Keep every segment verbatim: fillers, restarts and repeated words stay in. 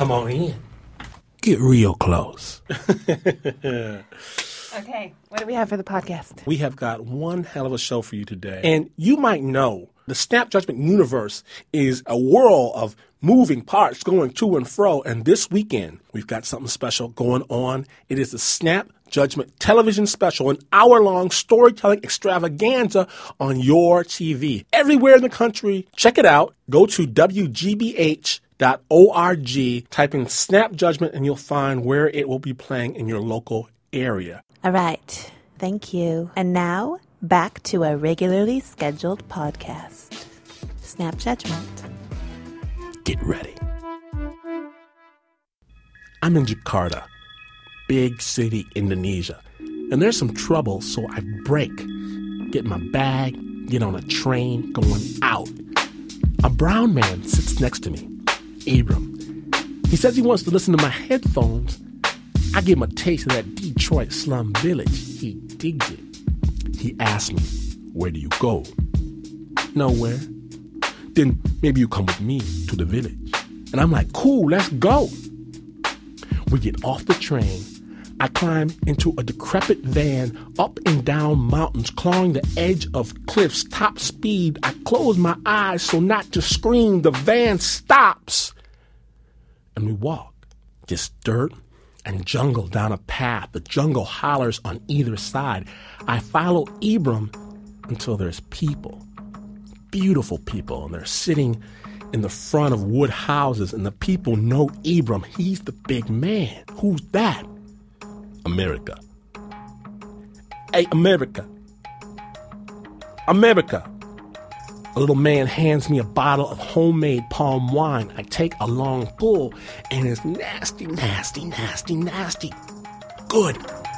Come on in. Get real close. Okay, what do we have for the podcast? We have got one hell of a show for you today. And you might know the Snap Judgment universe is a whirl of moving parts going to and fro. And this weekend, we've got something special going on. It is the Snap Judgment television special, an hour-long storytelling extravaganza on your T V. Everywhere in the country, check it out. Go to W G B H dot org, type in Snap Judgment, and you'll find where it will be playing in your local area. All right. Thank you. And now, back to our regularly scheduled podcast, Snap Judgment. Get ready. I'm in Jakarta, big city, Indonesia. And there's some trouble, so I break, get my bag, get on a train, going out. A brown man sits next to me, Abram. He says he wants to listen to my headphones. I give him a taste of that Detroit slum village. He digs it. He asks me, where do you go? Nowhere. Then maybe you come with me to the village. And I'm like, cool, let's go. We get off the train. I climb into a decrepit van up and down mountains, clawing the edge of cliffs, top speed. I close my eyes so not to scream. The van stops. And we walk. Just dirt and jungle down a path. The jungle hollers on either side. I follow Abram until there's people. Beautiful people. And they're sitting in the front of wood houses. And the people know Abram. He's the big man. Who's that? America. Hey, America. America. A little man hands me a bottle of homemade palm wine. I take a long pull, and it's nasty, nasty, nasty, nasty. Good.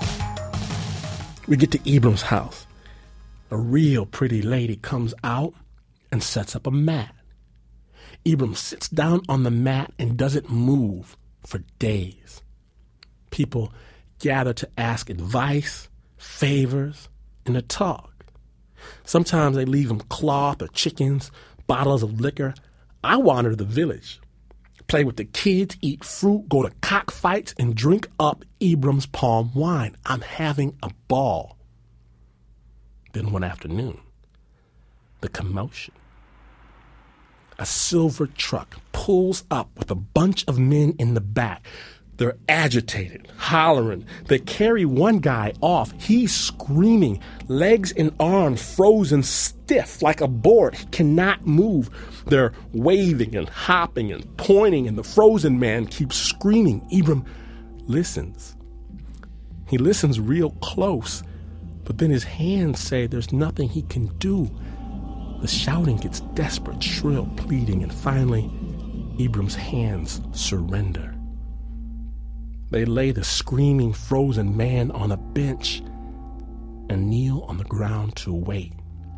We get to Abram's house. A real pretty lady comes out and sets up a mat. Abram sits down on the mat and doesn't move for days. People gather to ask advice, favors, and to talk. Sometimes they leave him cloth or chickens, bottles of liquor. I wander the village, play with the kids, eat fruit, go to cockfights, and drink up Abram's palm wine. I'm having a ball. Then one afternoon, the commotion. A silver truck pulls up with a bunch of men in the back. They're agitated, hollering. They carry one guy off. He's screaming, legs and arms frozen stiff like a board. He cannot move. They're waving and hopping and pointing, and the frozen man keeps screaming. Abram listens. He listens real close, but then his hands say there's nothing he can do. The shouting gets desperate, shrill pleading, and finally, Abram's hands surrender. They lay the screaming, frozen man on a bench and kneel on the ground to wait.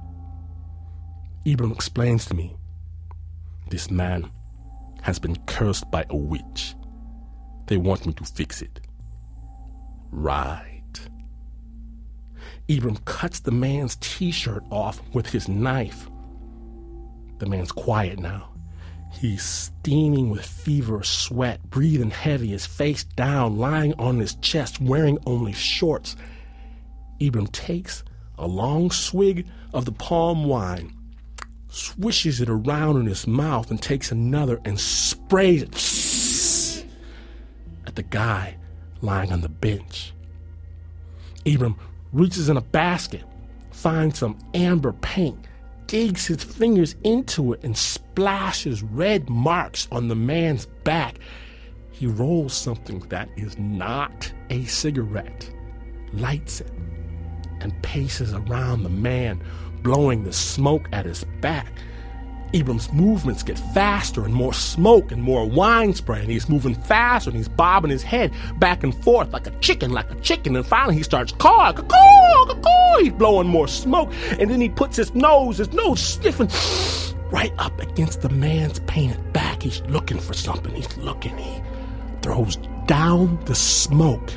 Abram explains to me, this man has been cursed by a witch. They want me to fix it. Right. Abram cuts the man's t-shirt off with his knife. The man's quiet now. He's steaming with fever, sweat, breathing heavy, his face down, lying on his chest, wearing only shorts. Abram takes a long swig of the palm wine, swishes it around in his mouth, and takes another and sprays it at the guy lying on the bench. Abram reaches in a basket, finds some amber paint, digs his fingers into it, and splashes red marks on the man's back. He rolls something that is not a cigarette, lights it, and paces around the man, blowing the smoke at his back. Abram's movements get faster and more smoke and more wine spray, and he's moving faster and he's bobbing his head back and forth like a chicken, like a chicken, and finally he starts caw, caw, caw. He's blowing more smoke, and then he puts his nose, his nose stiffened right up against the man's painted back. He's looking for something. He's looking. He throws down the smoke,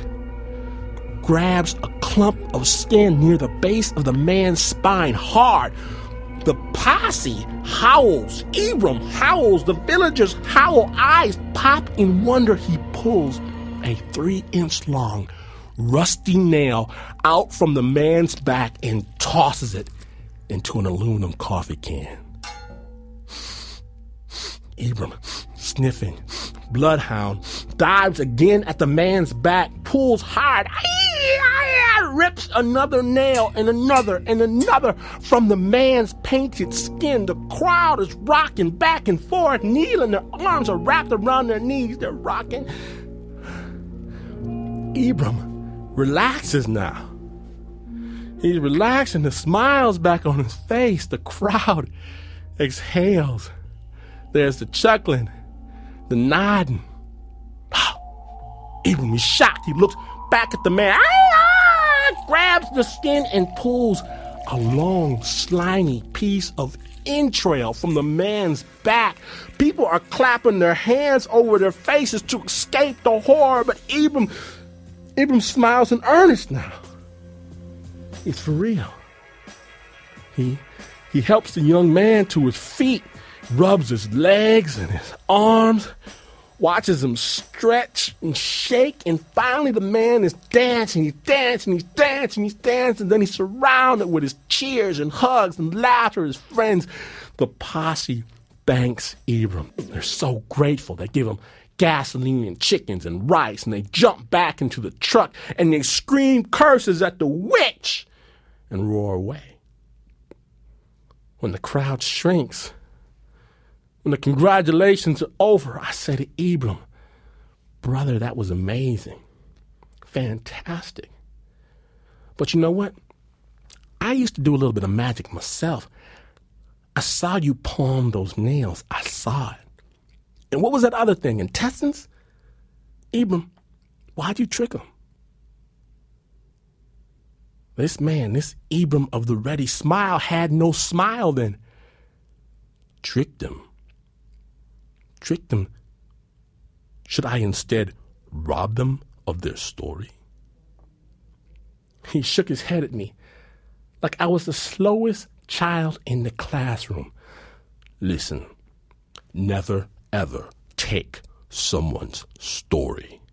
grabs a clump of skin near the base of the man's spine hard, The posse howls. Ibram howls. The villagers howl. Eyes pop in wonder. He pulls a three-inch long rusty nail out from the man's back and tosses it into an aluminum coffee can. Ibram, sniffing, bloodhound, dives again at the man's back, pulls hard, rips another nail and another and another from the man's painted skin. The crowd is rocking back and forth, kneeling. Their arms are wrapped around their knees. They're rocking. Ibram relaxes now. He's relaxing. The smile's back on his face. The crowd exhales. There's the chuckling, the nodding. Ibram is shocked. He looks back at the man, ah, grabs the skin and pulls a long, slimy piece of entrail from the man's back. People are clapping their hands over their faces to escape the horror, but Ibram, Ibram smiles in earnest now. It's for real. He, he helps the young man to his feet, rubs his legs and his arms, watches him stretch and shake, and finally the man is dancing, he's dancing, he's dancing, he's dancing, then he's surrounded with his cheers and hugs and laughter, his friends. The posse thanks Ibram. They're so grateful. They give him gasoline and chickens and rice, and they jump back into the truck, and they scream curses at the witch and roar away. When the crowd shrinks, when the congratulations are over, I say to Ibram, brother, that was amazing. Fantastic. But you know what? I used to do a little bit of magic myself. I saw you palm those nails. I saw it. And what was that other thing? Intestines? Ibram, why'd you trick him? This man, this Ibram of the ready smile, had no smile then. Tricked him. Tricked them. Should I instead rob them of their story? He shook his head at me like I was the slowest child in the classroom. Listen, never, ever take someone's story.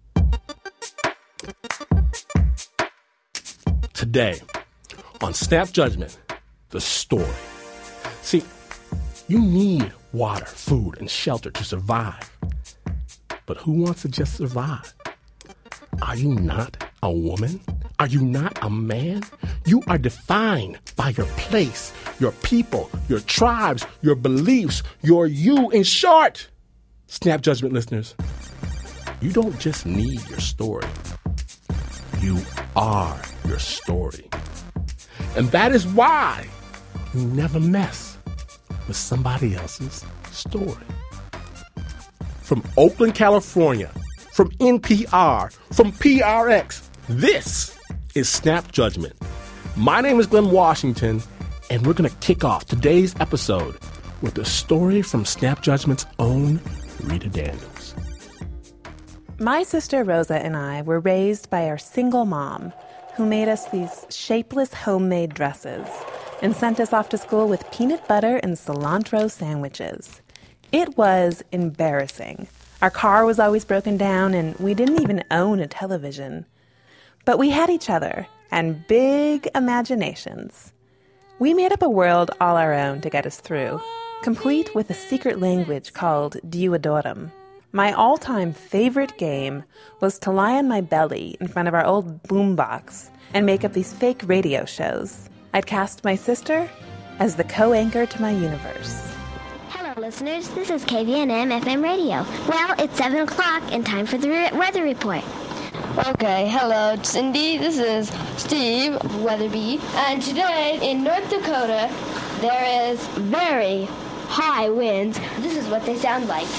Today, on Snap Judgment, the story. See, you need water, food, and shelter to survive. But who wants to just survive? Are you not a woman? Are you not a man? You are defined by your place, your people, your tribes, your beliefs, your you. In short, Snap Judgment listeners, you don't just need your story. You are your story. And that is why you never mess with somebody else's story. From Oakland, California, from N P R, from P R X, this is Snap Judgment. My name is Glenn Washington, and we're going to kick off today's episode with a story from Snap Judgment's own Rita Daniels. My sister Rosa and I were raised by our single mom, who made us these shapeless homemade dresses and sent us off to school with peanut butter and cilantro sandwiches. It was embarrassing. Our car was always broken down, and we didn't even own a television. But we had each other and big imaginations. We made up a world all our own to get us through, complete with a secret language called Deodorum. My all-time favorite game was to lie on my belly in front of our old boombox and make up these fake radio shows. I'd cast my sister as the co-anchor to my universe. Hello, listeners. This is K V N M F M Radio. Well, it's seven o'clock and time for the re- weather report. Okay, hello, Cindy. This is Steve of Weatherby. And today in North Dakota, there is very high winds. This is what they sound like.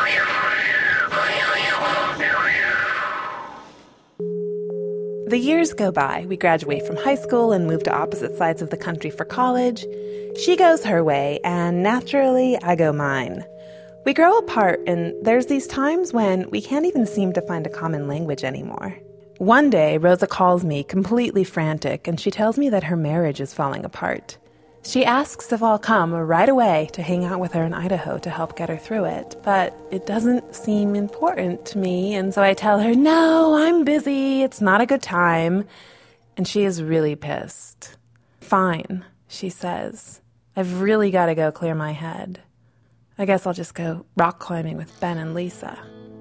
The years go by. We graduate from high school and move to opposite sides of the country for college. She goes her way, and naturally, I go mine. We grow apart, and there's these times when we can't even seem to find a common language anymore. One day, Rosa calls me completely frantic, and she tells me that her marriage is falling apart. She asks if I'll come right away to hang out with her in Idaho to help get her through it, but it doesn't seem important to me, and so I tell her, no, I'm busy, it's not a good time, and she is really pissed. Fine, she says. I've really got to go clear my head. I guess I'll just go rock climbing with Ben and Lisa.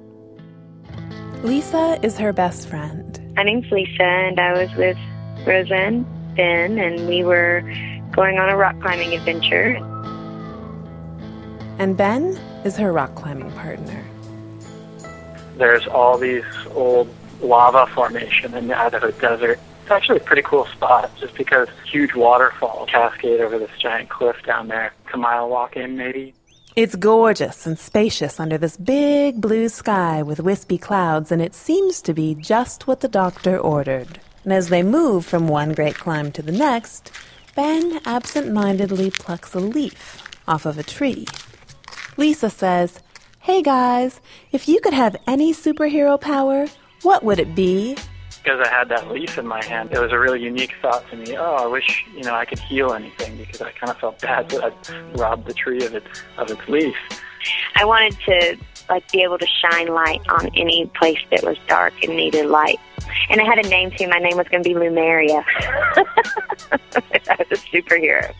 Lisa is her best friend. My name's Lisa, and I was with Rosa and Ben, and we were going on a rock climbing adventure. And Ben is her rock climbing partner. There's all these old lava formation in the Idaho desert. It's actually a pretty cool spot just because huge waterfalls cascade over this giant cliff down there. It's a mile walk in, maybe. It's gorgeous and spacious under this big blue sky with wispy clouds, and it seems to be just what the doctor ordered. And as they move from one great climb to the next, Ben absent-mindedly plucks a leaf off of a tree. Lisa says, "Hey guys, if you could have any superhero power, what would it be?" Because I had that leaf in my hand, it was a really unique thought to me. Oh, I wish, you know, I could heal anything, because I kind of felt bad that I'd robbed the tree of its, of its leaf. I wanted to, like, be able to shine light on any place that was dark and needed light. And I had a name, too. My name was going to be Lumeria. I was a superhero.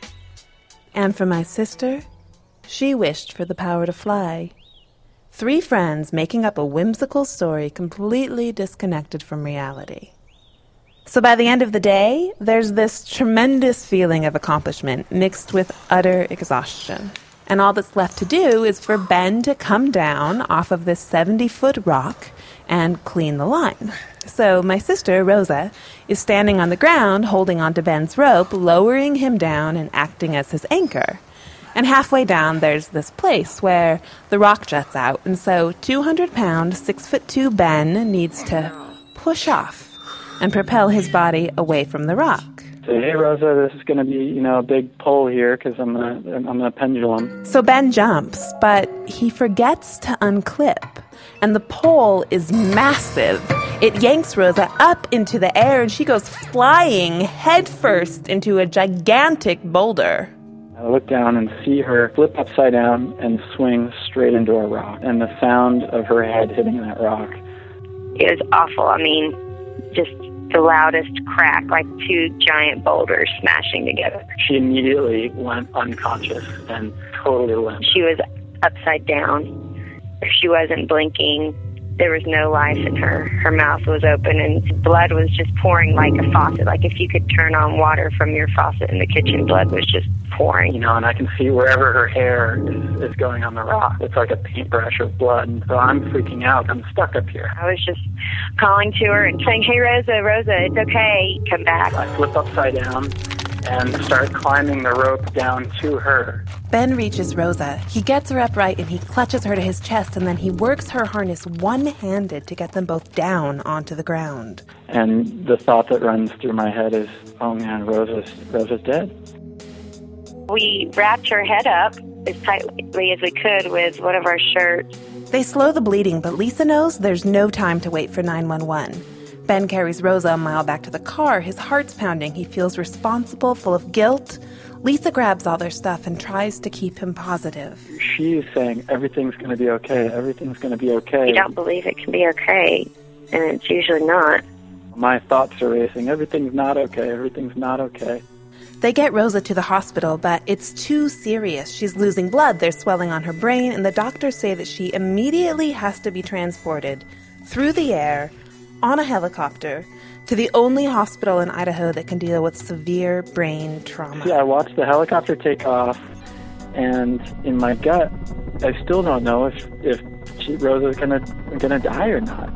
And for my sister, she wished for the power to fly. Three friends making up a whimsical story completely disconnected from reality. So by the end of the day, there's this tremendous feeling of accomplishment mixed with utter exhaustion. And all that's left to do is for Ben to come down off of this seventy-foot rock and clean the line. So my sister, Rosa, is standing on the ground holding onto Ben's rope, lowering him down and acting as his anchor. And halfway down, there's this place where the rock juts out, and so two hundred pound, six foot two Ben needs to push off and propel his body away from the rock. Say, hey, Rosa, this is going to be, you know, a big pull here because I'm going to I'm gonna pendulum. So Ben jumps, but he forgets to unclip, and the pole is massive. It yanks Rosa up into the air, and she goes flying headfirst into a gigantic boulder. I look down and see her flip upside down and swing straight into a rock. And the sound of her head hitting that rock. It was awful. I mean, just the loudest crack, like two giant boulders smashing together. She immediately went unconscious and totally limp. She was upside down. If she wasn't blinking, there was no life in her. Her mouth was open and blood was just pouring like a faucet. Like if you could turn on water from your faucet in the kitchen, blood was just pouring. You know, and I can see wherever her hair is, is going on the rock. It's like a paintbrush of blood. And so I'm freaking out. I'm stuck up here. I was just calling to her and saying, hey, Rosa, Rosa, it's okay. Come back. I flip upside down and start climbing the rope down to her. Ben reaches Rosa. He gets her upright and he clutches her to his chest, and then he works her harness one-handed to get them both down onto the ground. And the thought that runs through my head is, oh man, Rosa's, Rosa's dead. We wrapped her head up as tightly as we could with one of our shirts. They slow the bleeding, but Lisa knows there's no time to wait for nine one one. Ben carries Rosa a mile back to the car. His heart's pounding. He feels responsible, full of guilt. Lisa grabs all their stuff and tries to keep him positive. She's saying, everything's going to be okay, everything's going to be okay. You don't believe it can be okay, and it's usually not. My thoughts are racing. Everything's not okay, everything's not okay. They get Rosa to the hospital, but it's too serious. She's losing blood, there's swelling on her brain, and the doctors say that she immediately has to be transported through the air on a helicopter to the only hospital in Idaho that can deal with severe brain trauma. Yeah, I watched the helicopter take off, and in my gut, I still don't know if if she, Rosa's gonna gonna die or not.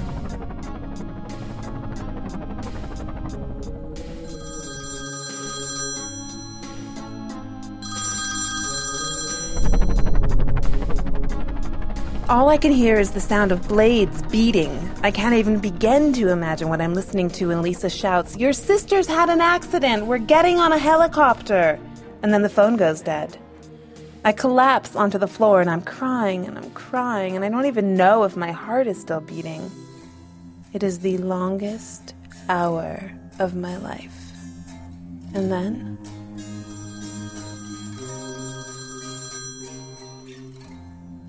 All I can hear is the sound of blades beating. I can't even begin to imagine what I'm listening to when Lisa shouts, "Your sister's had an accident! We're getting on a helicopter!" And then the phone goes dead. I collapse onto the floor and I'm crying and I'm crying and I don't even know if my heart is still beating. It is the longest hour of my life. And then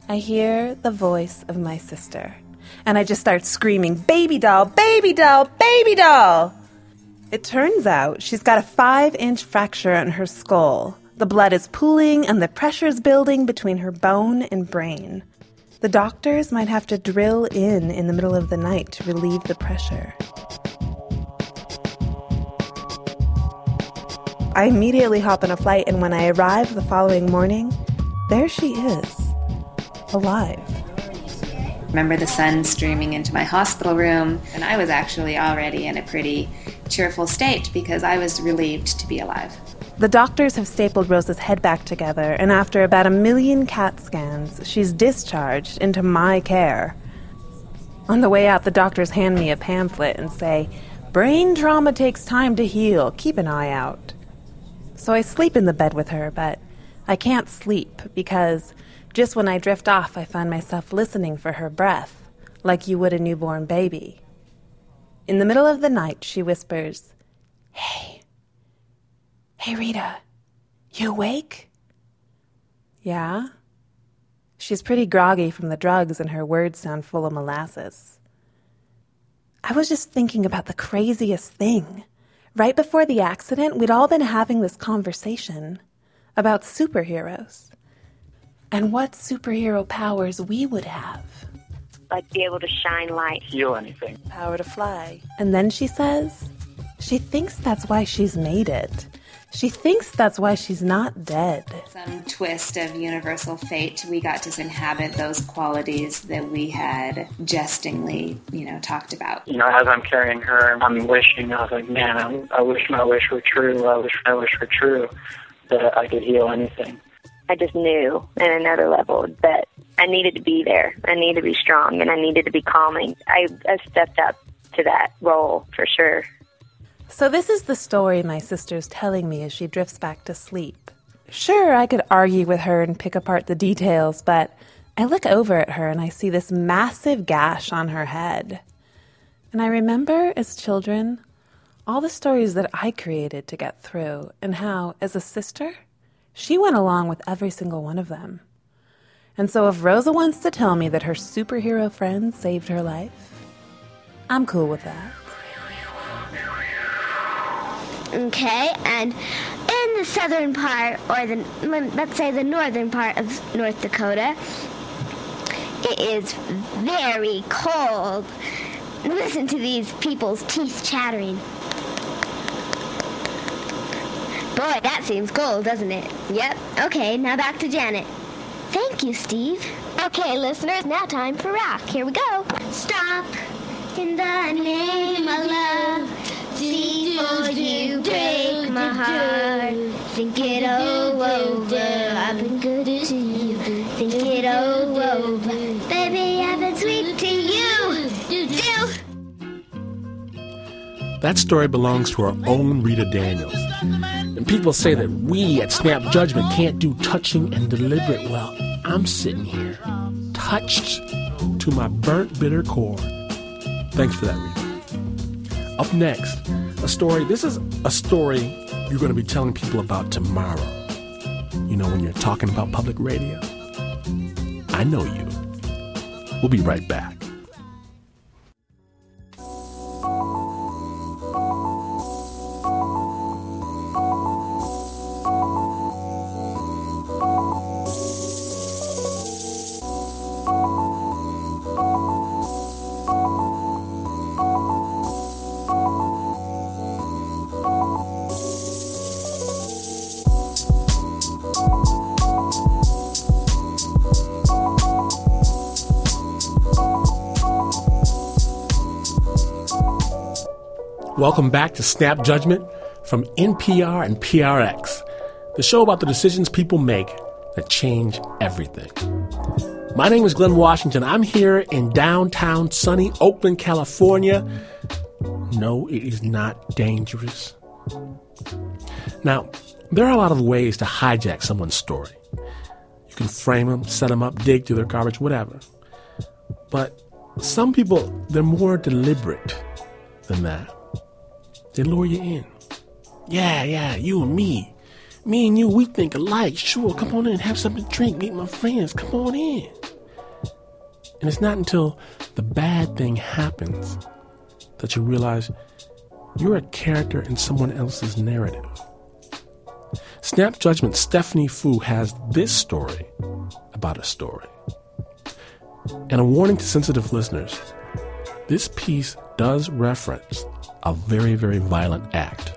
I hear the voice of my sister, and I just start screaming, "Baby doll, baby doll, baby doll!" It turns out she's got a five-inch fracture in her skull. The blood is pooling, and the pressure's building between her bone and brain. The doctors might have to drill in in the middle of the night to relieve the pressure. I immediately hop on a flight, and when I arrive the following morning, there she is, alive. Remember the sun streaming into my hospital room, and I was actually already in a pretty cheerful state because I was relieved to be alive. The doctors have stapled Rosa's head back together, and after about a million CAT scans, she's discharged into my care. On the way out, the doctors hand me a pamphlet and say, "Brain trauma takes time to heal. Keep an eye out." So I sleep in the bed with her, but I can't sleep because just when I drift off, I find myself listening for her breath, like you would a newborn baby. In the middle of the night, she whispers, "Hey, hey Rita, you awake?" Yeah? She's pretty groggy from the drugs and her words sound full of molasses. I was just thinking about the craziest thing. Right before the accident, we'd all been having this conversation about superheroes and what superhero powers we would have. Like be able to shine light. Heal anything. Power to fly. And then she says she thinks that's why she's made it. She thinks that's why she's not dead. Some twist of universal fate, we got to inhabit those qualities that we had jestingly, you know, talked about. You know, as I'm carrying her, I'm wishing, I was like, man, I'm, I wish my wish were true. I wish my wish were true that I could heal anything. I just knew at another level that I needed to be there. I needed to be strong, and I needed to be calming. I, I stepped up to that role for sure. So this is the story my sister's telling me as she drifts back to sleep. Sure, I could argue with her and pick apart the details, but I look over at her and I see this massive gash on her head. And I remember, as children, all the stories that I created to get through, and how, as a sister, she went along with every single one of them. And so if Rosa wants to tell me that her superhero friend saved her life, I'm cool with that. Okay, and in the southern part, or the let's say the northern part of North Dakota, it is very cold. Listen to these people's teeth chattering. Boy, that seems cold, doesn't it? Yep. Okay, now back to Janet. Thank you, Steve. Okay, listeners, now time for rock. Here we go. Stop in the name of love. Before you break my heart, think it all over. I've been good to you. Think it all over. Baby, I've been sweet to you. Do do. That story belongs to our own Rita Daniels. And people say that we at Snap Judgment can't do touching and deliberate. Well, I'm sitting here, touched to my burnt, bitter core. Thanks for that, Rita. Up next, a story. This is a story you're going to be telling people about tomorrow. You know, when you're talking about public radio. I know you. We'll be right back. Welcome back to Snap Judgment from N P R and P R X, the show about the decisions people make that change everything. My name is Glenn Washington. I'm here in downtown sunny Oakland, California. No, it is not dangerous. Now, there are a lot of ways to hijack someone's story. You can frame them, set them up, dig through their garbage, whatever. But some people, they're more deliberate than that. They lure you in. Yeah, yeah, you and me. Me and you, we think alike. Sure, come on in, have something to drink, meet my friends. Come on in. And it's not until the bad thing happens that you realize you're a character in someone else's narrative. Snap Judgment Stephanie Fu has this story about a story. And a warning to sensitive listeners, this piece does reference a very, very violent act.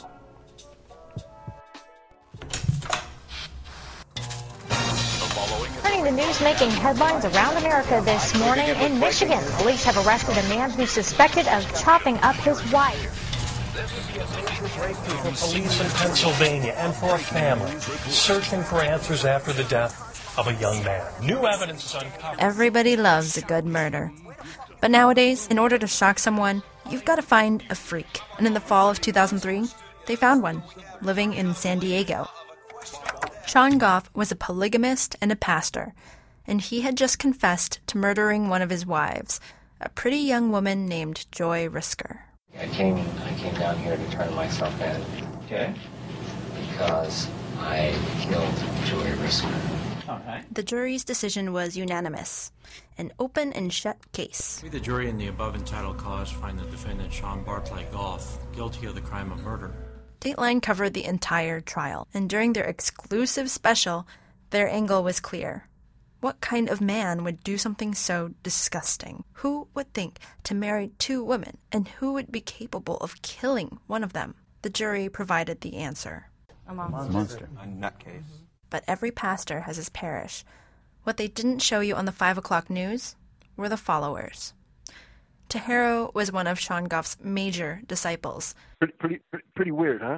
Turning the news making headlines around America this morning in Michigan. Police have arrested a man who's suspected of chopping up his wife. Breakthrough for police in Pennsylvania and for a family searching for answers after the death of a young man. New evidence is uncovered. Everybody loves a good murder. But nowadays, in order to shock someone, you've got to find a freak. And in the fall of two thousand three, they found one, living in San Diego. Sean Goff was a polygamist and a pastor, and he had just confessed to murdering one of his wives, a pretty young woman named Joy Risker. I came I came down here to turn myself in. Okay. Because I killed Joy Risker. Okay. The jury's decision was unanimous. An open and shut case. We, the jury in the above entitled cause, find the defendant Sean Bartley Goff guilty of the crime of murder. Dateline covered the entire trial, and during their exclusive special, their angle was clear. What kind of man would do something so disgusting? Who would think to marry two women, and who would be capable of killing one of them? The jury provided the answer. A monster. monster. A nutcase. But every pastor has his parish. What they didn't show you on the five o'clock news were the followers. Tahero was one of Sean Goff's major disciples. Pretty, pretty, pretty, pretty weird, huh?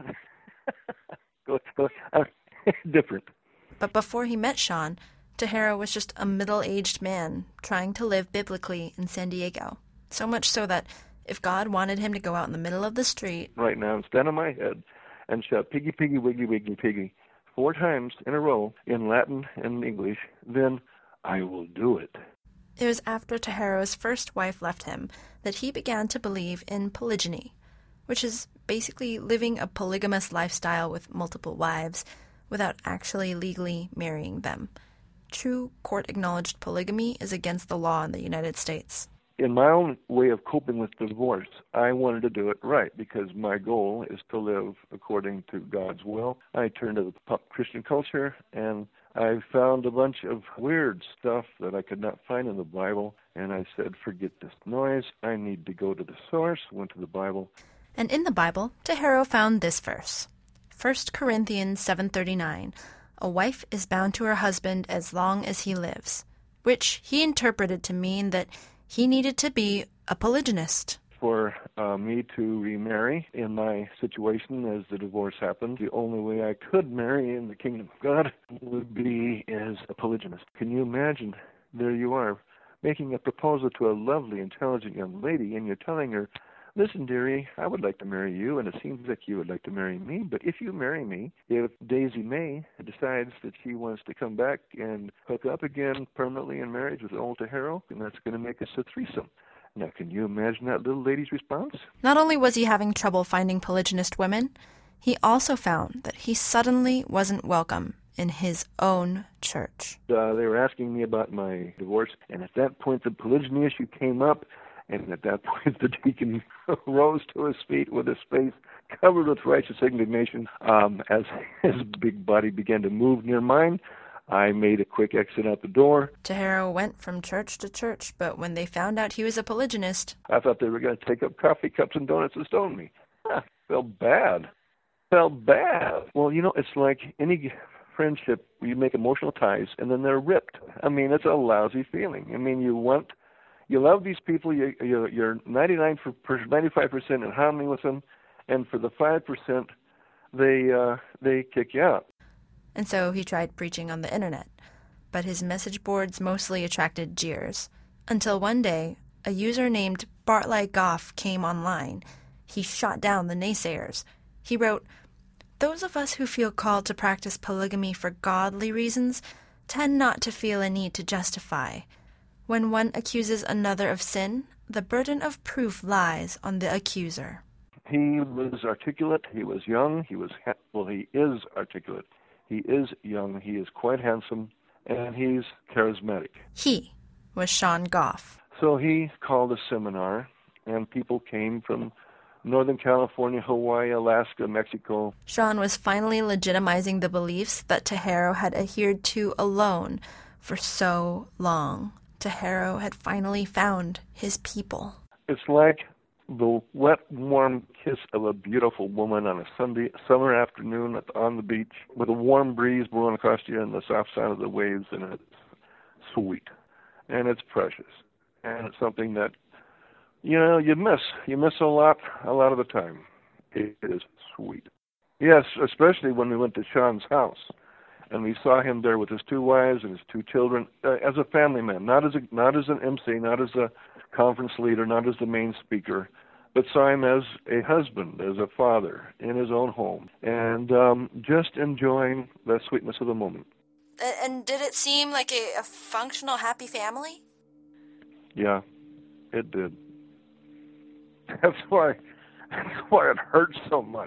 go, go, uh, different. But before he met Sean, Tahero was just a middle-aged man trying to live biblically in San Diego. So much so that if God wanted him to go out in the middle of the street right now and stand on my head and shout, piggy, piggy, wiggly, wiggly, piggy, four times in a row in Latin and English, then I will do it. It was after Tahero's first wife left him that he began to believe in polygyny, which is basically living a polygamous lifestyle with multiple wives without actually legally marrying them. True court-acknowledged polygamy is against the law in the United States. In my own way of coping with divorce, I wanted to do it right because my goal is to live according to God's will. I turned to the pop Christian culture, and I found a bunch of weird stuff that I could not find in the Bible, and I said, forget this noise. I need to go to the source. Went to the Bible. And in the Bible, Tahero found this verse, First Corinthians seven thirty-nine. A wife is bound to her husband as long as he lives, which he interpreted to mean that he needed to be a polygynist. For uh, me to remarry in my situation as the divorce happened, the only way I could marry in the kingdom of God would be as a polygynist. Can you imagine? There you are, making a proposal to a lovely, intelligent young lady, and you're telling her, listen, dearie, I would like to marry you, and it seems like you would like to marry me, but if you marry me, if Daisy May decides that she wants to come back and hook up again permanently in marriage with old Tahero, then that's going to make us a threesome. Now, can you imagine that little lady's response? Not only was he having trouble finding polygynist women, he also found that he suddenly wasn't welcome in his own church. Uh, they were asking me about my divorce, and at that point the polygyny issue came up. And at that point, the deacon rose to his feet with his face covered with righteous indignation. Um, as his big body began to move near mine, I made a quick exit out the door. Tahero went from church to church, but when they found out he was a polygynist, I thought they were going to take up coffee cups and donuts and stone me. Huh, felt bad. Felt bad. Well, you know, it's like any friendship where you make emotional ties and then they're ripped. I mean, it's a lousy feeling. I mean, you want... You love these people, you, you, you're ninety-nine for, ninety-five percent in harmony with them, and for the five percent, they, uh, they kick you out. And so he tried preaching on the internet, but his message boards mostly attracted jeers. Until one day, a user named Bartley Goff came online. He shot down the naysayers. He wrote, "Those of us who feel called to practice polygamy for godly reasons tend not to feel a need to justify. When one accuses another of sin, the burden of proof lies on the accuser." He was articulate. He was young. He was, ha- well, he is articulate. He is young. He is quite handsome, and he's charismatic. He, was Sean Goff. So he called a seminar, and people came from Northern California, Hawaii, Alaska, Mexico. Sean was finally legitimizing the beliefs that Tajero had adhered to alone for so long. Tajero had finally found his people. It's like the wet, warm kiss of a beautiful woman on a Sunday summer afternoon on the beach with a warm breeze blowing across you and the soft sound of the waves, and it's sweet. And it's precious. And it's something that, you know, you miss. You miss a lot, a lot of the time. It is sweet. Yes, especially when we went to Sean's house. And we saw him there with his two wives and his two children, uh, as a family man, not as a, not as an M C, not as a conference leader, not as the main speaker, but saw him as a husband, as a father in his own home, and um, just enjoying the sweetness of the moment. And did it seem like a, a functional, happy family? Yeah, it did. That's why, that's why it hurts so much.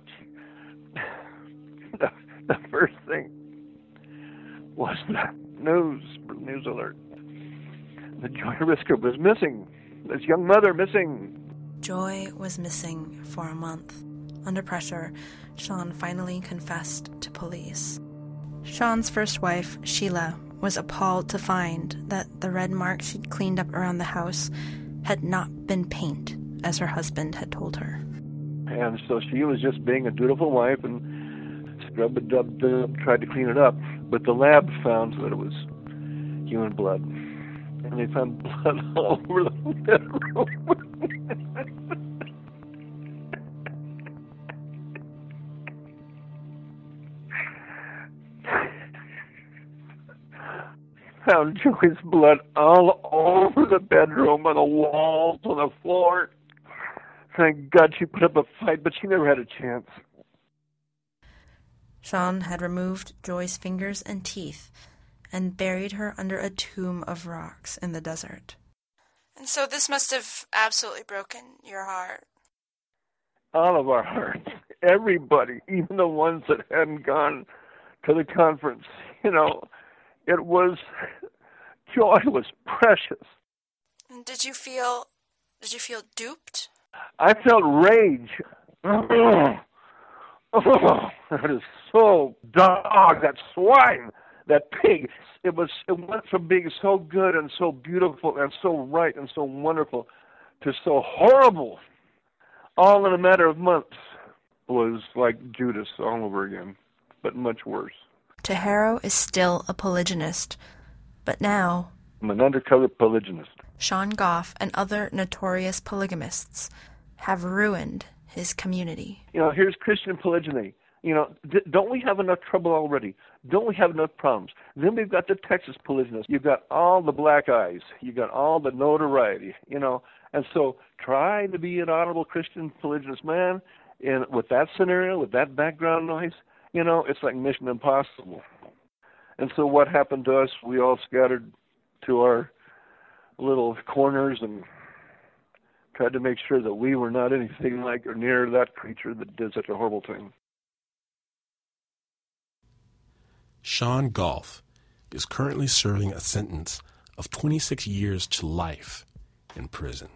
The, the first thing was the news, news alert. The Joy Risker was missing. This young mother missing. Joy was missing for a month. Under pressure, Sean finally confessed to police. Sean's first wife, Sheila, was appalled to find that the red marks she'd cleaned up around the house had not been paint, as her husband had told her. And so she was just being a dutiful wife and scrub-a-dub-dub, tried to clean it up. But the lab found that it was human blood. And they found blood all over the bedroom. Found Joey's blood all over the bedroom, on the walls, on the floor. Thank God she put up a fight, but she never had a chance. Sean had removed Joy's fingers and teeth and buried her under a tomb of rocks in the desert. And so this must have absolutely broken your heart. All of our hearts. Everybody, even the ones that hadn't gone to the conference. You know, it was, Joy was precious. And did you feel, did you feel duped? I felt rage. Oh, that is so dog, that swine, that pig. It was. It went from being so good and so beautiful and so right and so wonderful to so horrible, all in a matter of months. It was like Judas all over again, but much worse. Tajero is still a polygynist, but now I'm an undercover polygynist. Sean Goff and other notorious polygamists have ruined his community. You know, here's Christian polygyny. You know, d- don't we have enough trouble already? Don't we have enough problems? Then we've got the Texas polygynists. You've got all the black eyes. You've got all the notoriety, you know. And so try to be an honorable Christian polygynist man, and with that scenario, with that background noise, you know, it's like mission impossible. And so what happened to us? We all scattered to our little corners and tried to make sure that we were not anything like or near that creature that did such a horrible thing. Sean Goff is currently serving a sentence of twenty-six years to life in prison.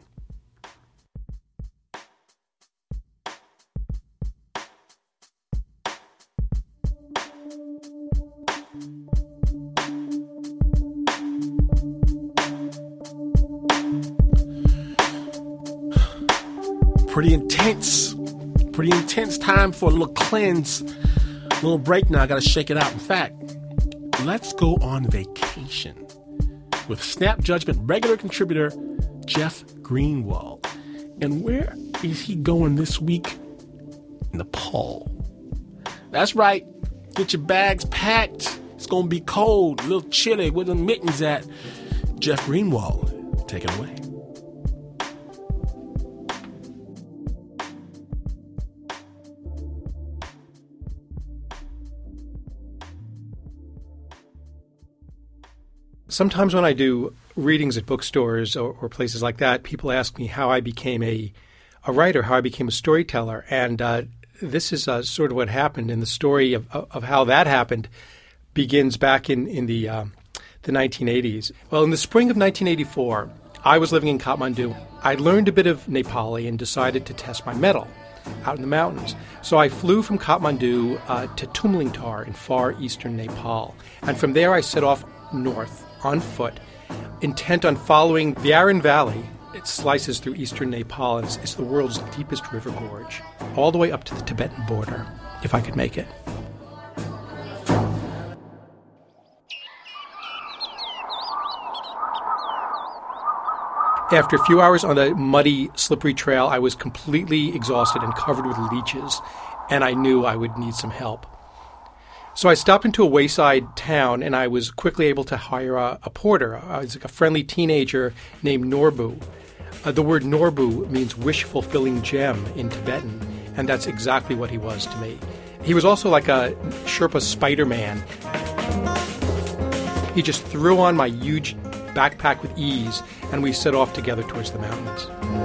Pretty intense. Pretty intense time for a little cleanse. A little break now. I got to shake it out. In fact, let's go on vacation with Snap Judgment regular contributor Jeff Greenwald. And where is he going this week? Nepal. That's right. Get your bags packed. It's going to be cold, a little chilly. Where the mittens at? Jeff Greenwald, take it away. Sometimes when I do readings at bookstores or, or places like that, people ask me how I became a, a writer, how I became a storyteller. And uh, this is uh, sort of what happened. And the story of, of how that happened begins back in, in the uh, the nineteen eighties. Well, in the spring of nineteen eighty-four, I was living in Kathmandu. I learned a bit of Nepali and decided to test my mettle out in the mountains. So I flew from Kathmandu uh, to Tumlingtar in far eastern Nepal. And from there I set off north on foot, intent on following the Aran Valley. It slices through eastern Nepal, and it's, it's the world's deepest river gorge, all the way up to the Tibetan border, if I could make it. After a few hours on the muddy, slippery trail, I was completely exhausted and covered with leeches, and I knew I would need some help. So I stopped into a wayside town, and I was quickly able to hire a, a porter. I was like a friendly teenager named Norbu. Uh, the word Norbu means wish-fulfilling gem in Tibetan, and that's exactly what he was to me. He was also like a Sherpa Spider-Man. He just threw on my huge backpack with ease, and we set off together towards the mountains.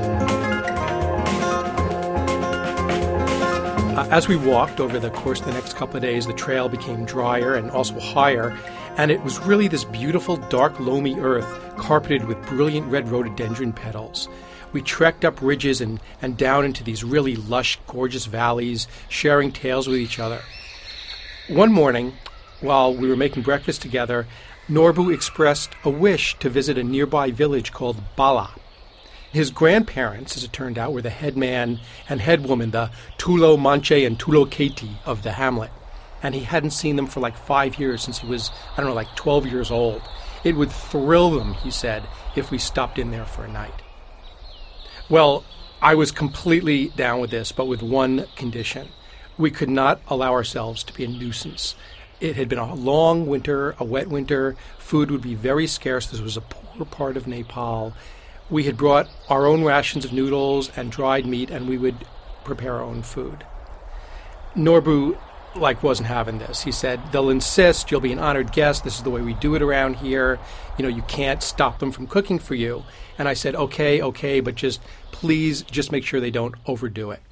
Uh, as we walked over the course of the next couple of days, the trail became drier and also higher, and it was really this beautiful, dark, loamy earth carpeted with brilliant red rhododendron petals. We trekked up ridges and, and down into these really lush, gorgeous valleys, sharing tales with each other. One morning, while we were making breakfast together, Norbu expressed a wish to visit a nearby village called Bala. His grandparents, as it turned out, were the headman and headwoman, the Tulo Manche and Tulo Keti of the hamlet. And he hadn't seen them for like five years since he was, I don't know, like twelve years old. It would thrill them, he said, if we stopped in there for a night. Well, I was completely down with this, but with one condition. We could not allow ourselves to be a nuisance. It had been a long winter, a wet winter. Food would be very scarce. This was a poor part of Nepal. We had brought our own rations of noodles and dried meat, and we would prepare our own food. Norbu, like, wasn't having this. He said, they'll insist, you'll be an honored guest, this is the way we do it around here. You know, you can't stop them from cooking for you. And I said, okay, okay, but just, please, just make sure they don't overdo it.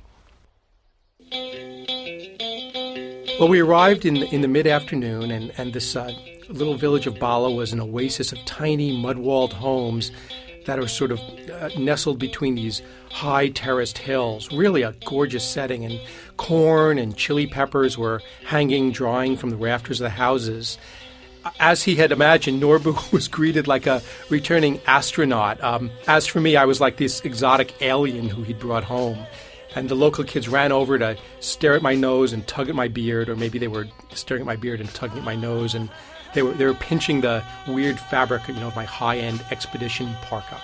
Well, we arrived in in the mid-afternoon, and, and this uh, little village of Bala was an oasis of tiny mud-walled homes that are sort of uh, nestled between these high terraced hills. Really a gorgeous setting, and corn and chili peppers were hanging, drying from the rafters of the houses. As he had imagined, Norbu was greeted like a returning astronaut. Um, as for me, I was like this exotic alien who he'd brought home. And the local kids ran over to stare at my nose and tug at my beard, or maybe they were staring at my beard and tugging at my nose, and they were they were pinching the weird fabric, you know, of my high-end expedition parka.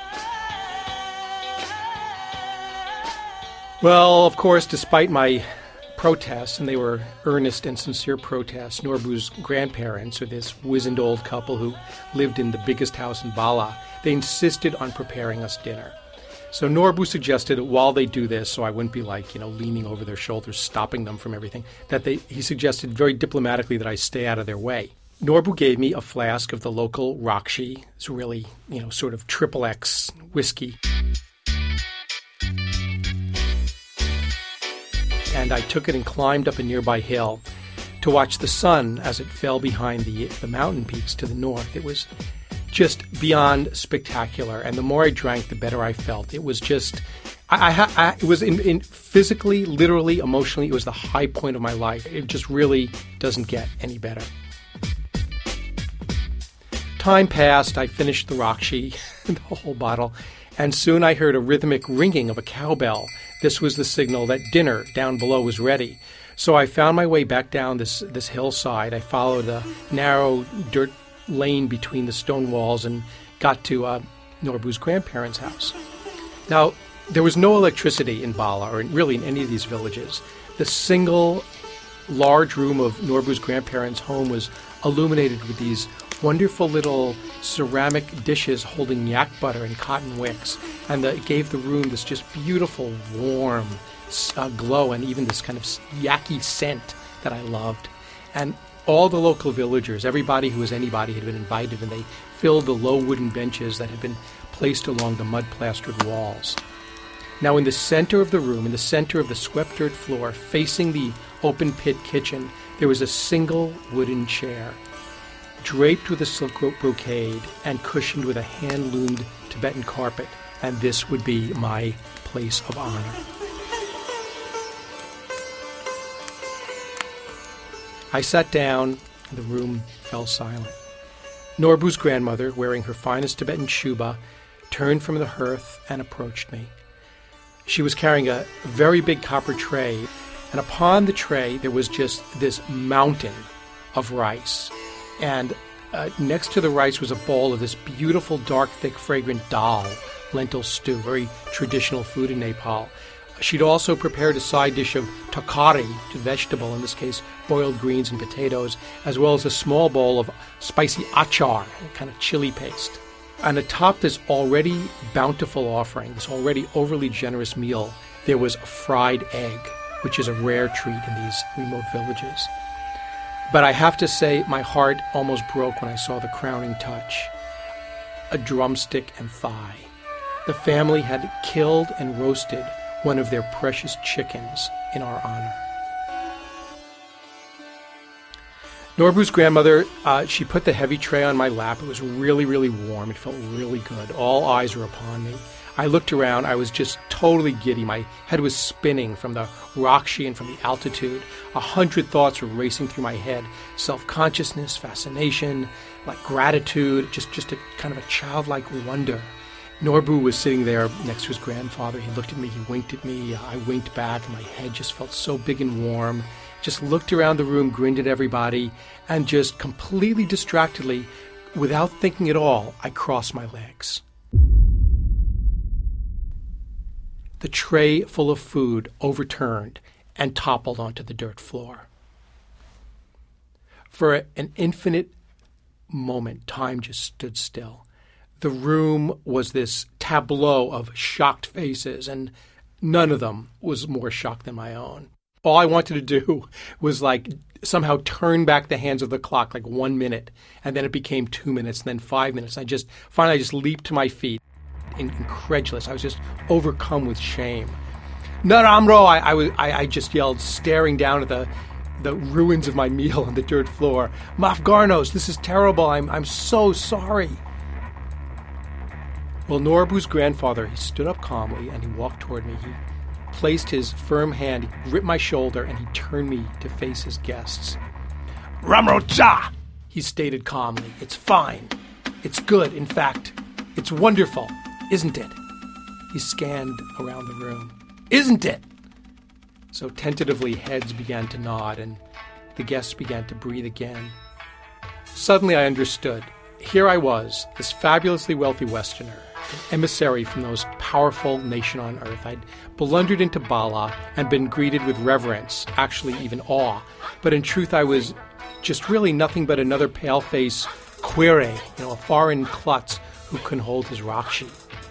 Well, of course, despite my protests, and they were earnest and sincere protests, Norbu's grandparents, or this wizened old couple who lived in the biggest house in Bala, they insisted on preparing us dinner. So Norbu suggested that while they do this, so I wouldn't be like, you know, leaning over their shoulders, stopping them from everything, that they, he suggested very diplomatically that I stay out of their way. Norbu gave me a flask of the local Rakshi. It's really, you know, sort of triple X whiskey. And I took it and climbed up a nearby hill to watch the sun as it fell behind the, the mountain peaks to the north. It was just beyond spectacular, and the more I drank, the better I felt. It was just, I, I, I it was in, in physically, literally, emotionally, it was the high point of my life. It just really doesn't get any better. Time passed. I finished the Rakshi, the whole bottle, and soon I heard a rhythmic ringing of a cowbell. This was the signal that dinner down below was ready. So I found my way back down this this hillside. I followed a narrow dirt lane between the stone walls and got to uh, Norbu's grandparents' house. Now, there was no electricity in Bala, or in, really in any of these villages. The single large room of Norbu's grandparents' home was illuminated with these wonderful little ceramic dishes holding yak butter and cotton wicks, and the, it gave the room this just beautiful, warm uh, glow, and even this kind of yaki scent that I loved. And all the local villagers, everybody who was anybody, had been invited, and they filled the low wooden benches that had been placed along the mud-plastered walls. Now, in the center of the room, in the center of the swept dirt floor, facing the open pit kitchen, there was a single wooden chair. draped with a silk rope brocade and cushioned with a hand-loomed Tibetan carpet, and this would be my place of honor. I sat down, and the room fell silent. Norbu's grandmother, wearing her finest Tibetan shuba, turned from the hearth and approached me. She was carrying a very big copper tray, and upon the tray there was just this mountain of rice. And uh, next to the rice was a bowl of this beautiful, dark, thick, fragrant dal, lentil stew, very traditional food in Nepal. She'd also prepared a side dish of takari, a vegetable, in this case boiled greens and potatoes, as well as a small bowl of spicy achar, a kind of chili paste. And atop this already bountiful offering, this already overly generous meal, there was a fried egg, which is a rare treat in these remote villages. But I have to say, my heart almost broke when I saw the crowning touch. A drumstick and thigh. The family had killed and roasted one of their precious chickens in our honor. Norbu's grandmother, uh, she put the heavy tray on my lap. It was really, really warm. It felt really good. All eyes were upon me. I looked around. I was just totally giddy. My head was spinning from the rakshi and from the altitude. A hundred thoughts were racing through my head. Self-consciousness, fascination, like gratitude, just, just a kind of a childlike wonder. Norbu was sitting there next to his grandfather. He looked at me, he winked at me, I winked back, and my head just felt so big and warm. Just looked around the room, grinned at everybody, and just completely distractedly, without thinking at all, I crossed my legs. The tray full of food overturned and toppled onto the dirt floor. For an infinite moment, time just stood still. The room was this tableau of shocked faces, and none of them was more shocked than my own. All I wanted to do was like somehow turn back the hands of the clock like one minute, and then it became two minutes, and then five minutes. I just finally I just leaped to my feet, incredulous. I was just overcome with shame. Naramro! I, I, was, I, I just yelled, staring down at the the ruins of my meal on the dirt floor. Mafgarnos, this is terrible. I'm I'm so sorry. Well, Norbu's grandfather, he stood up calmly and he walked toward me. He placed his firm hand, he gripped my shoulder, and he turned me to face his guests. Ramrocha! He stated calmly. It's fine. It's good. In fact, it's wonderful. Isn't it? He scanned around the room. Isn't it? So tentatively, heads began to nod, and the guests began to breathe again. Suddenly, I understood. Here I was, this fabulously wealthy Westerner, an emissary from the most powerful nation on earth. I'd blundered into Bala and been greeted with reverence, actually even awe. But in truth, I was just really nothing but another pale-face quere, you know, a foreign klutz who couldn't hold his rakshi.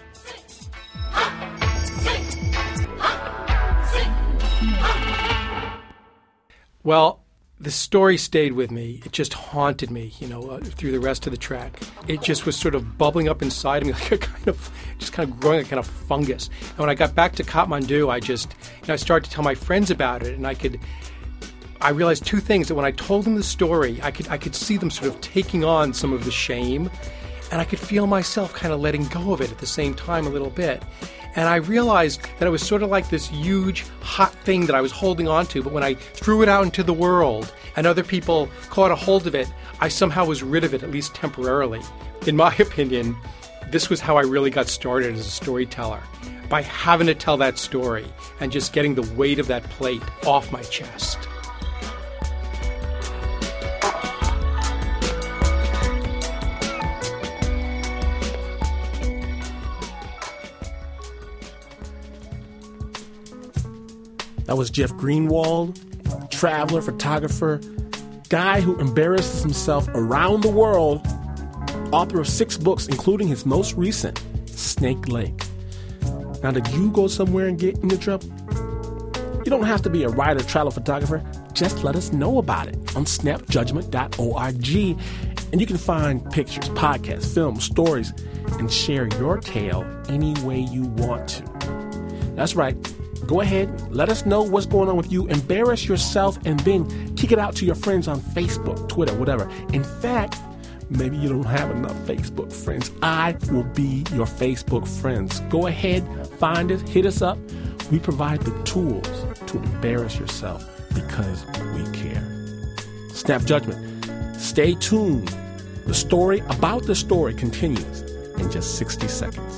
Well, the story stayed with me. It just haunted me, you know, uh, through the rest of the track. It just was sort of bubbling up inside of me, like a kind of, just kind of growing like a kind of fungus. And when I got back to Kathmandu, I just, you know, I started to tell my friends about it, and I could, I realized two things. That when I told them the story, I could, I could see them sort of taking on some of the shame, and I could feel myself kind of letting go of it at the same time a little bit. And I realized that it was sort of like this huge, hot thing that I was holding on to, but when I threw it out into the world and other people caught a hold of it, I somehow was rid of it, at least temporarily. In my opinion, this was how I really got started as a storyteller, by having to tell that story and just getting the weight of that plate off my chest. That was Jeff Greenwald, traveler, photographer, guy who embarrasses himself around the world, author of six books, including his most recent, Snake Lake. Now, did you go somewhere and get into trouble? You don't have to be a writer, travel photographer. Just let us know about it on snap judgment dot org. And you can find pictures, podcasts, films, stories, and share your tale any way you want to. That's right. Go ahead, let us know what's going on with you, embarrass yourself, and then kick it out to your friends on Facebook, Twitter, whatever. In fact, Maybe you don't have enough Facebook friends. I will be your Facebook friends. Go ahead, find us, hit us up. We provide the tools to embarrass yourself because we care. Snap Judgment. Stay tuned. The story about the story continues in just sixty seconds.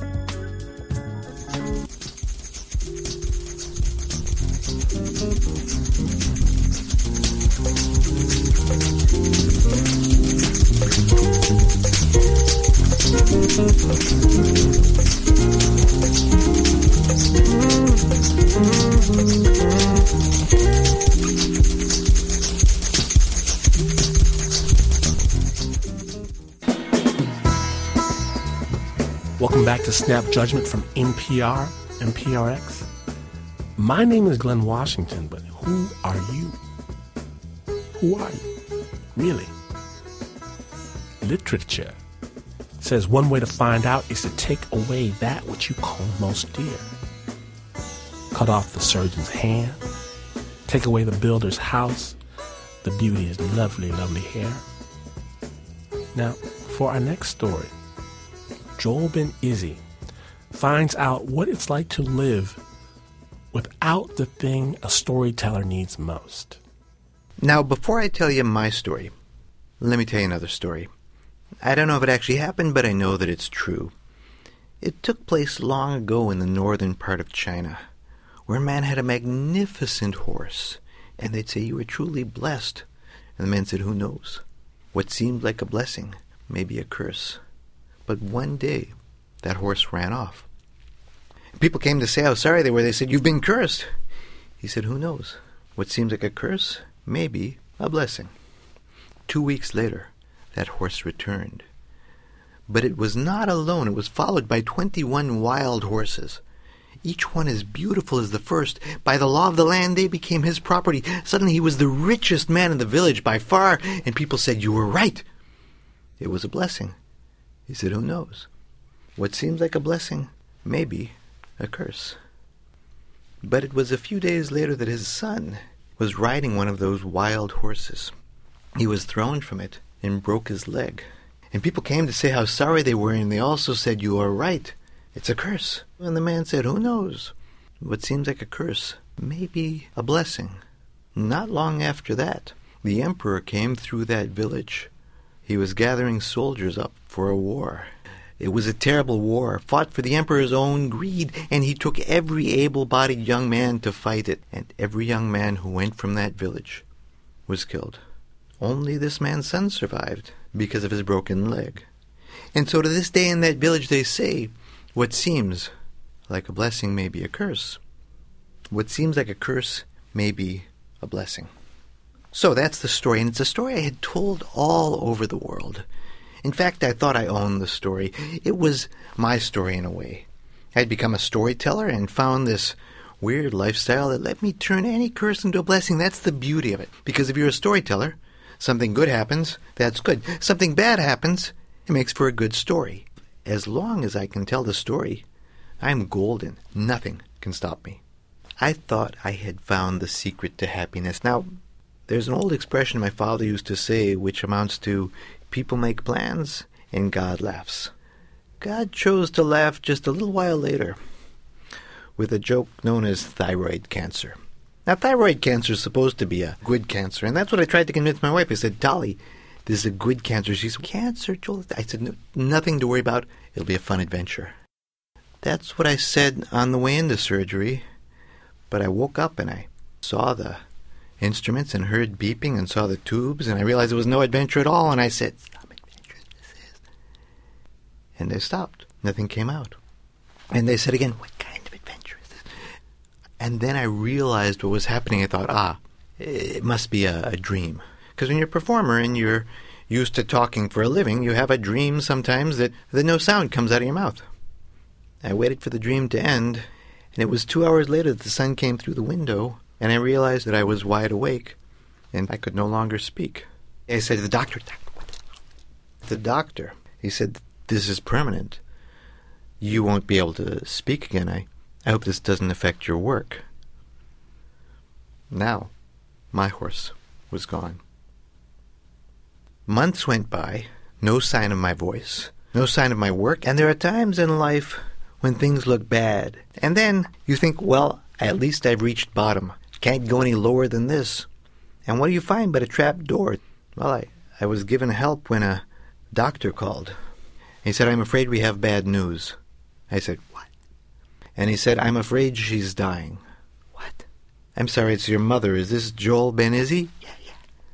Welcome back to Snap Judgment from N P R, N P R X. My name is Glenn Washington, but who are you? Who are you? Really? Literature says one way to find out is to take away that which you call most dear. Cut off the surgeon's hand, take away the builder's house, the beauty is lovely, lovely hair. Now, for our next story, Joel Ben Izzy finds out what it's like to live without the thing a storyteller needs most. Now, before I tell you my story, let me tell you another story. I don't know if it actually happened, but I know that it's true. It took place long ago in the northern part of China, where a man had a magnificent horse, and they'd say, "You were truly blessed." And the man said, "Who knows? What seemed like a blessing may be a curse." But one day, that horse ran off. People came to say how sorry they were. They said, "You've been cursed." He said, "Who knows? What seems like a curse may be a blessing." Two weeks later, that horse returned. But it was not alone. It was followed by twenty-one wild horses. Each one as beautiful as the first. By the law of the land, they became his property. Suddenly he was the richest man in the village by far, and people said, "You were right. It was a blessing." He said, "Who knows? What seems like a blessing may be a curse." But it was a few days later that his son was riding one of those wild horses. He was thrown from it and broke his leg. And people came to say how sorry they were, and they also said, "You are right. It's a curse." And the man said, "Who knows? What seems like a curse may be a blessing." Not long after that, the emperor came through that village. He was gathering soldiers up for a war. It was a terrible war, fought for the emperor's own greed, and he took every able-bodied young man to fight it, and every young man who went from that village was killed. Only this man's son survived because of his broken leg. And so to this day in that village they say, what seems like a blessing may be a curse. What seems like a curse may be a blessing. So that's the story, and it's a story I had told all over the world. In fact, I thought I owned the story. It was my story in a way. I had become a storyteller and found this weird lifestyle that let me turn any curse into a blessing. That's the beauty of it. Because if you're a storyteller, something good happens, that's good. Something bad happens, it makes for a good story. As long as I can tell the story, I'm golden. Nothing can stop me. I thought I had found the secret to happiness. Now, there's an old expression my father used to say, which amounts to, people make plans and God laughs. God chose to laugh just a little while later with a joke known as thyroid cancer. Now, thyroid cancer is supposed to be a good cancer, and that's what I tried to convince my wife. I said, "Dolly, this is a good cancer." She said, "Cancer, Joel?" I said, no, "Nothing to worry about. It'll be a fun adventure." That's what I said on the way into surgery, but I woke up and I saw the instruments and heard beeping and saw the tubes, and I realized it was no adventure at all, and I said, "Some adventure this is." And they stopped. Nothing came out. And they said again, "What kind of adventure is this?" And then I realized what was happening. I thought, ah, it must be a, a dream. Because when you're a performer and you're used to talking for a living, you have a dream sometimes that, that no sound comes out of your mouth. I waited for the dream to end, and it was two hours later that the sun came through the window, and I realized that I was wide awake, and I could no longer speak. I said to the doctor, the doctor, he said, "This is permanent. You won't be able to speak again. I, I hope this doesn't affect your work." Now, my horse was gone. Months went by. No sign of my voice. No sign of my work. And there are times in life when things look bad. And then you think, well, at least I've reached bottom. Can't go any lower than this. And what do you find but a trap door? Well, I, I was given help when a doctor called. He said, I'm afraid we have bad news. I said, what? And he said, I'm afraid she's dying. What? I'm sorry, it's your mother. Is this Joel Ben-Izzy? Yeah, yeah.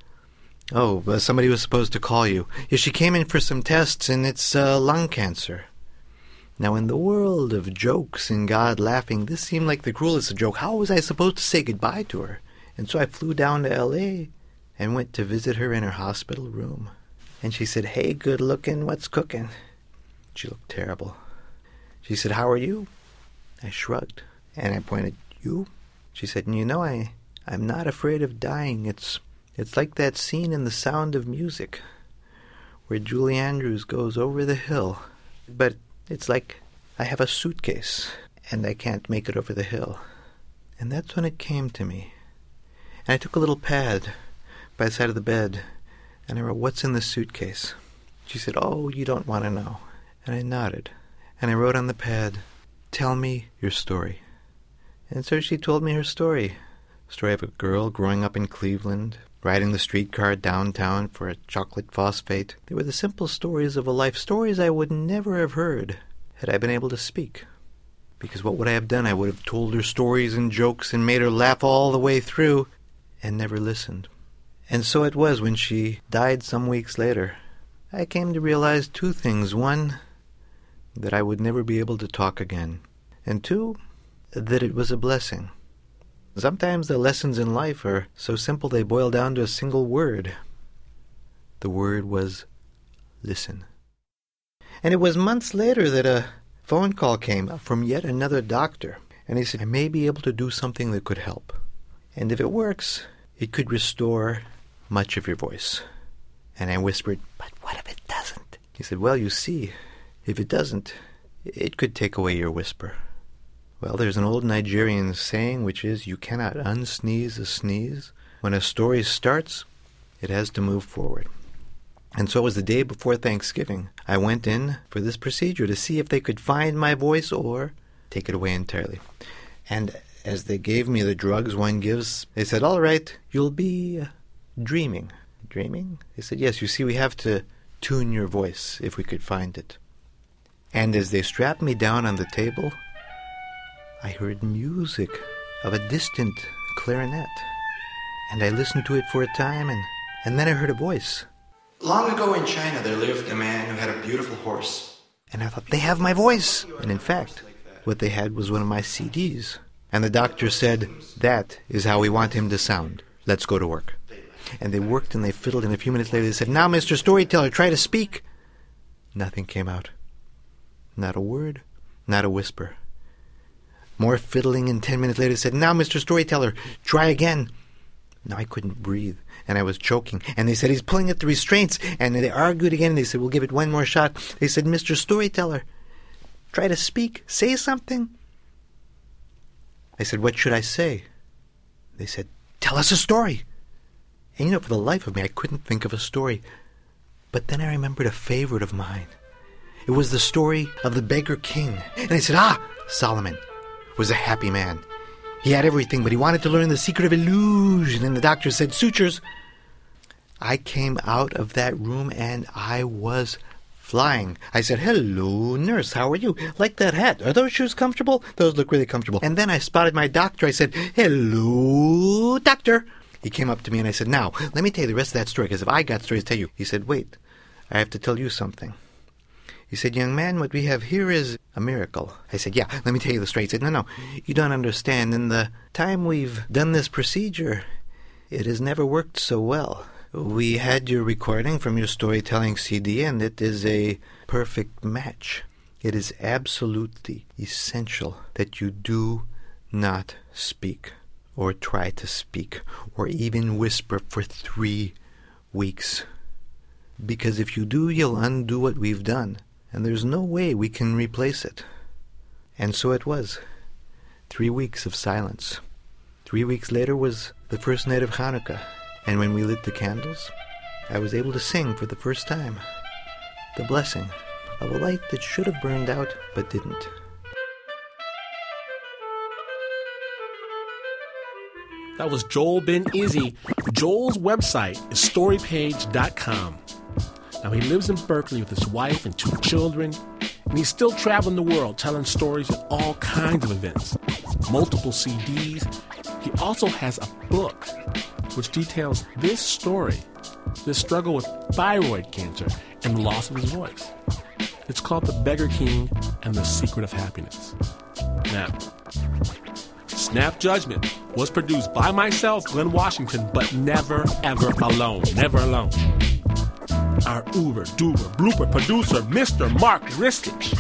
Oh, uh, somebody was supposed to call you. Yeah, she came in for some tests, and it's uh, lung cancer. Now, in the world of jokes and God laughing, this seemed like the cruelest joke. How was I supposed to say goodbye to her? And so I flew down to L A and went to visit her in her hospital room. And she said, hey, good looking, what's cooking? She looked terrible. She said, how are you? I shrugged, and I pointed, you? She said, you know, I, I'm not afraid of dying. It's, it's like that scene in The Sound of Music, where Julie Andrews goes over the hill. But it's like I have a suitcase, and I can't make it over the hill. And that's when it came to me. And I took a little pad by the side of the bed, and I wrote, what's in the suitcase? She said, oh, you don't want to know. And I nodded, and I wrote on the pad, tell me your story. And so she told me her story. Story of a girl growing up in Cleveland, riding the streetcar downtown for a chocolate phosphate. They were the simple stories of a life, stories I would never have heard had I been able to speak. Because what would I have done? I would have told her stories and jokes and made her laugh all the way through and never listened. And so it was when she died some weeks later. I came to realize two things. One, that I would never be able to talk again. And two, that it was a blessing. Sometimes the lessons in life are so simple they boil down to a single word. The word was listen. And it was months later that a phone call came from yet another doctor. And he said, I may be able to do something that could help. And if it works, it could restore much of your voice. And I whispered, but what if it doesn't? He said, well, you see, if it doesn't, it could take away your whisper. Well, there's an old Nigerian saying, which is, you cannot unsneeze a sneeze. When a story starts, it has to move forward. And so it was the day before Thanksgiving. I went in for this procedure to see if they could find my voice or take it away entirely. And as they gave me the drugs one gives, they said, all right, you'll be uh, dreaming. Dreaming? They said, yes, you see, we have to tune your voice if we could find it. And as they strapped me down on the table, I heard music of a distant clarinet. And I listened to it for a time, and, and then I heard a voice. Long ago in China, there lived a man who had a beautiful horse. And I thought, they have my voice. And in fact, what they had was one of my C Ds. And the doctor said, that is how we want him to sound. Let's go to work. And they worked and they fiddled, and a few minutes later they said, now, Mister Storyteller, try to speak. Nothing came out. Not a word, not a whisper. More fiddling, and ten minutes later they said, now, Mister Storyteller, try again. Now I couldn't breathe, and I was choking. And they said, he's pulling at the restraints. And they argued again, and they said, we'll give it one more shot. They said, Mister Storyteller, try to speak, say something. I said, what should I say? They said, tell us a story. And you know, for the life of me, I couldn't think of a story. But then I remembered a favorite of mine. It was the story of the beggar king. And I said, ah, Solomon was a happy man. He had everything, but he wanted to learn the secret of illusion. And the doctor said, sutures. I came out of that room and I was flying. I said, hello, nurse, how are you? Like that hat. Are those shoes comfortable? Those look really comfortable. And then I spotted my doctor. I said, hello, doctor. He came up to me and I said, now, let me tell you the rest of that story, because if I got stories to tell you. He said, wait, I have to tell you something. He said, young man, what we have here is a miracle. I said, yeah, let me tell you the story. He said, no, no, you don't understand. In the time we've done this procedure, it has never worked so well. We had your recording from your storytelling C D, and it is a perfect match. It is absolutely essential that you do not speak, or try to speak, or even whisper for three weeks. Because if you do, you'll undo what we've done, and there's no way we can replace it. And so it was. Three weeks of silence. Three weeks later was the first night of Hanukkah, and when we lit the candles, I was able to sing for the first time. The blessing of a light that should have burned out but didn't. That was Joel Ben Izzy. Joel's website is story page dot com. Now, he lives in Berkeley with his wife and two children, and he's still traveling the world telling stories at all kinds of events, multiple C Ds. He also has a book which details this story, this struggle with thyroid cancer and the loss of his voice. It's called The Beggar King and the Secret of Happiness. Now, Snap Judgment was produced by myself, Glenn Washington, but never, ever alone. Never alone. Our uber, duber, blooper producer, Mister Mark Ristich.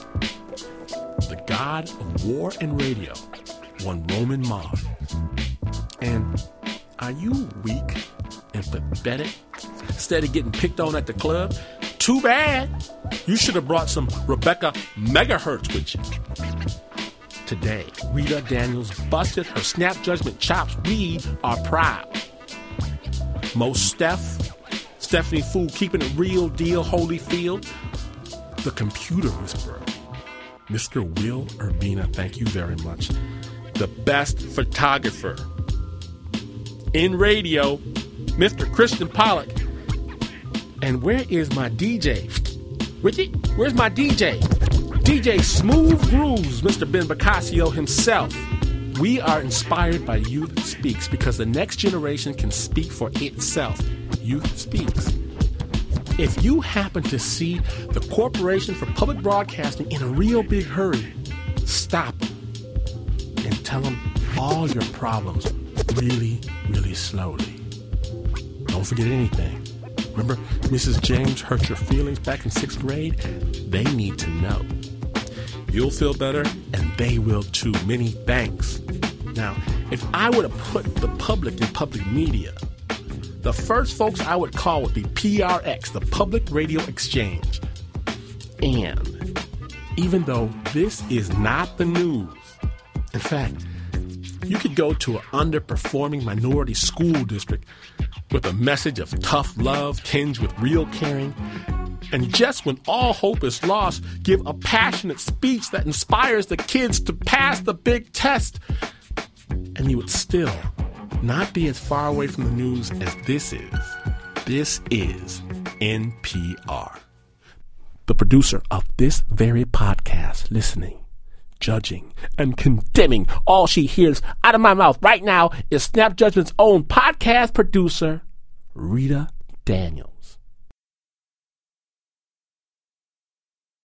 The god of war and radio, one Roman Mars. And are you weak and pathetic? Instead of getting picked on at the club? Too bad. You should have brought some Rebecca Megahertz with you. Today, Rita Daniels busted her Snap Judgment chops. We are proud. Most Steph, Stephanie Fu keeping it real deal, Holyfield. The computer whisperer, Mister Will Urbina, thank you very much. The best photographer in radio, Mister Christian Pollock. And where is my D J? Richie, where's my D J? D J Smooth Grooves, Mister Ben Bocasio himself. We are inspired by Youth Speaks because the next generation can speak for itself. Youth Speaks. If you happen to see the Corporation for Public Broadcasting in a real big hurry, stop them and tell them all your problems really, really slowly. Don't forget anything. Remember, Missus James hurt your feelings back in sixth grade? They need to know. You'll feel better, and they will too. Many thanks. Now, if I were to put the public in public media, the first folks I would call would be P R X, the Public Radio Exchange. And even though this is not the news, in fact, you could go to an underperforming minority school district with a message of tough love tinged with real caring, and just when all hope is lost, give a passionate speech that inspires the kids to pass the big test. And you would still not be as far away from the news as this is. This is N P R. The producer of this very podcast, listening, judging, and condemning all she hears out of my mouth right now is Snap Judgment's own podcast producer, Rita Daniels.